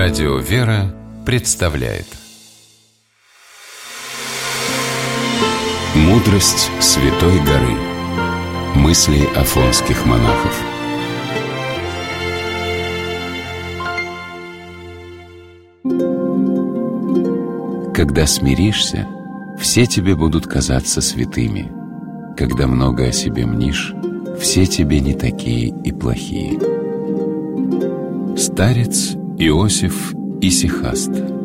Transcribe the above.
Радио «Вера» представляет «Мудрость Святой горы». Мысли афонских монахов. Когда смиришься, все тебе будут казаться святыми. Когда много о себе мнишь, все тебе не такие и плохие. Старец Иосиф Исихаст.